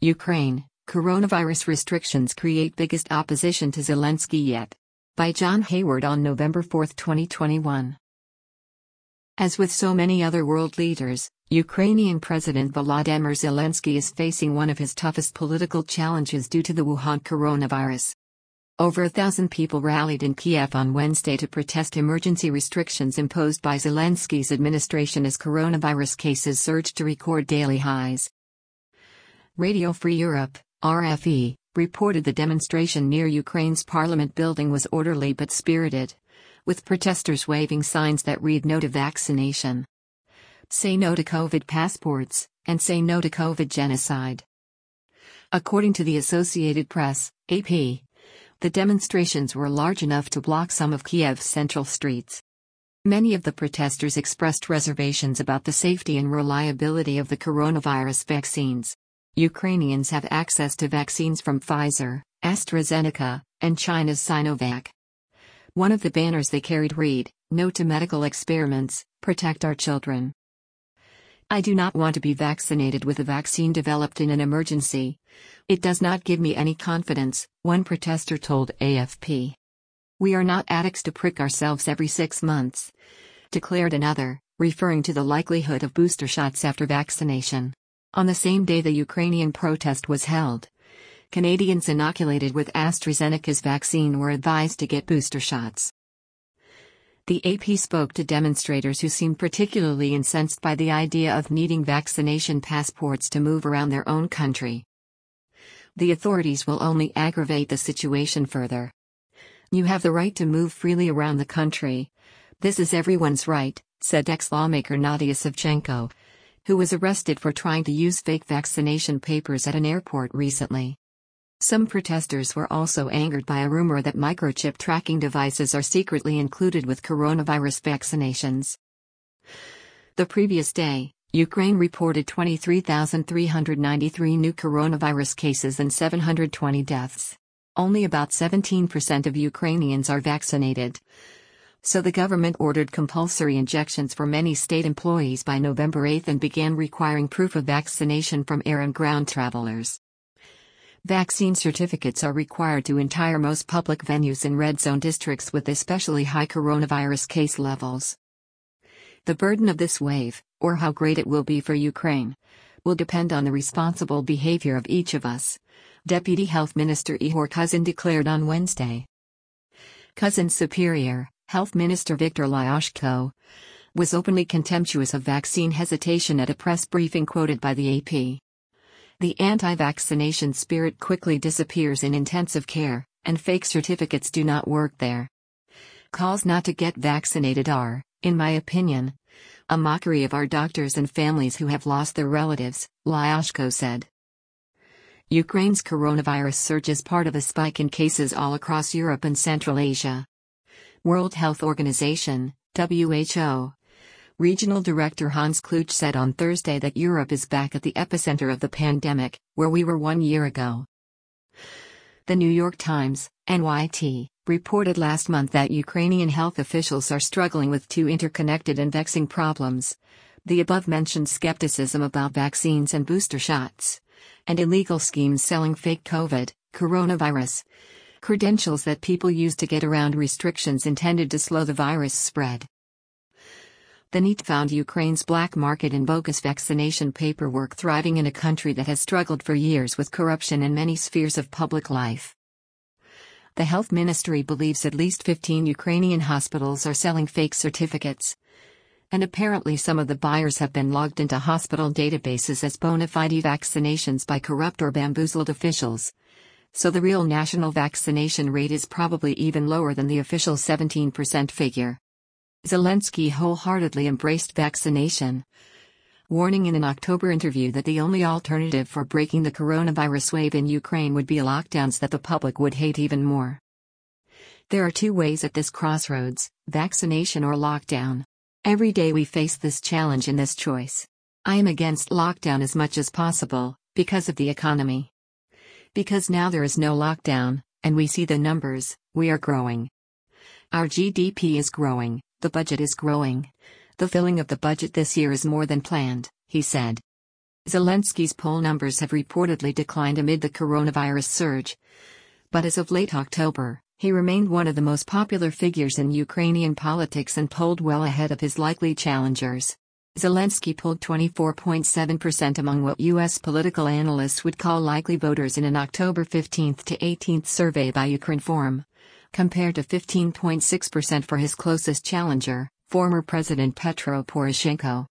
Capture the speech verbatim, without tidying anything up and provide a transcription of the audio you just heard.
Ukraine, coronavirus restrictions create biggest opposition to Zelensky yet. By John Hayward on November fourth, twenty twenty-one. As with so many other world leaders, Ukrainian President Volodymyr Zelensky is facing one of his toughest political challenges due to the Wuhan coronavirus. Over a thousand people rallied in Kiev on Wednesday to protest emergency restrictions imposed by Zelensky's administration as coronavirus cases surged to record daily highs. Radio Free Europe, R F E, reported the demonstration near Ukraine's parliament building was orderly but spirited, with protesters waving signs that read "No to vaccination," "Say no to COVID passports," and "Say no to COVID genocide." According to the Associated Press, A P, the demonstrations were large enough to block some of Kiev's central streets. Many of the protesters expressed reservations about the safety and reliability of the coronavirus vaccines. Ukrainians have access to vaccines from Pfizer, AstraZeneca, and China's Sinovac. One of the banners they carried read, "No to medical experiments, protect our children." "I do not want to be vaccinated with a vaccine developed in an emergency. It does not give me any confidence," one protester told A F P. "We are not addicts to prick ourselves every six months," declared another, referring to the likelihood of booster shots after vaccination. On the same day the Ukrainian protest was held, Canadians inoculated with AstraZeneca's vaccine were advised to get booster shots. The A P spoke to demonstrators who seemed particularly incensed by the idea of needing vaccination passports to move around their own country. "The authorities will only aggravate the situation further. You have the right to move freely around the country. This is everyone's right," said ex-lawmaker Nadia Savchenko, who was arrested for trying to use fake vaccination papers at an airport recently. Some protesters were also angered by a rumor that microchip tracking devices are secretly included with coronavirus vaccinations. The previous day, Ukraine reported twenty-three thousand three hundred ninety-three new coronavirus cases and seven hundred twenty deaths. Only about seventeen percent of Ukrainians are vaccinated. So the government ordered compulsory injections for many state employees by November eighth and began requiring proof of vaccination from air and ground travelers. Vaccine certificates are required to entire most public venues in red zone districts with especially high coronavirus case levels. The burden of this wave, or how great it will be for Ukraine, will depend on the responsible behavior of each of us, Deputy Health Minister Ihor Kuzin declared on Wednesday. Kuzin's superior, Health Minister Viktor Lyashko, was openly contemptuous of vaccine hesitation at a press briefing quoted by the A P. "The anti-vaccination spirit quickly disappears in intensive care, and fake certificates do not work there. Calls not to get vaccinated are, in my opinion, a mockery of our doctors and families who have lost their relatives," Lyashko said. Ukraine's coronavirus surge is part of a spike in cases all across Europe and Central Asia. World Health Organization, W H O, Regional Director Hans Kluge said on Thursday that Europe is back at the epicenter of the pandemic, where we were one year ago. The New York Times, N Y T, reported last month that Ukrainian health officials are struggling with two interconnected and vexing problems: the above-mentioned skepticism about vaccines and booster shots, and illegal schemes selling fake COVID, coronavirus, credentials that people use to get around restrictions intended to slow the virus spread. The N Y T found Ukraine's black market in bogus vaccination paperwork thriving in a country that has struggled for years with corruption in many spheres of public life. The health ministry believes at least fifteen Ukrainian hospitals are selling fake certificates, and apparently some of the buyers have been logged into hospital databases as bona fide vaccinations by corrupt or bamboozled officials. So the real national vaccination rate is probably even lower than the official seventeen percent figure. Zelensky wholeheartedly embraced vaccination, warning in an October interview that the only alternative for breaking the coronavirus wave in Ukraine would be lockdowns that the public would hate even more. "There are two ways at this crossroads, vaccination or lockdown. Every day we face this challenge and this choice. I am against lockdown as much as possible, because of the economy. Because now there is no lockdown, and we see the numbers, we are growing. Our G D P is growing, the budget is growing. The filling of the budget this year is more than planned," he said. Zelensky's poll numbers have reportedly declined amid the coronavirus surge. But as of late October, he remained one of the most popular figures in Ukrainian politics and polled well ahead of his likely challengers. Zelensky polled twenty-four point seven percent among what U S political analysts would call likely voters in an October fifteenth to eighteenth survey by Ukrinform, compared to fifteen point six percent for his closest challenger, former President Petro Poroshenko.